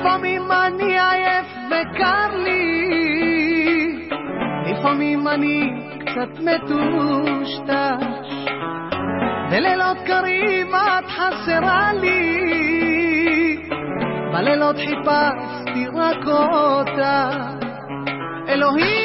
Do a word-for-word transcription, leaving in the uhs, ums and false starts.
לפעמים אני עייף וקר לי, לפעמים אני קצת מטושטש, בלילות קרים את חסרה לי, בלילות חיפשתי רק אותה. אלוהים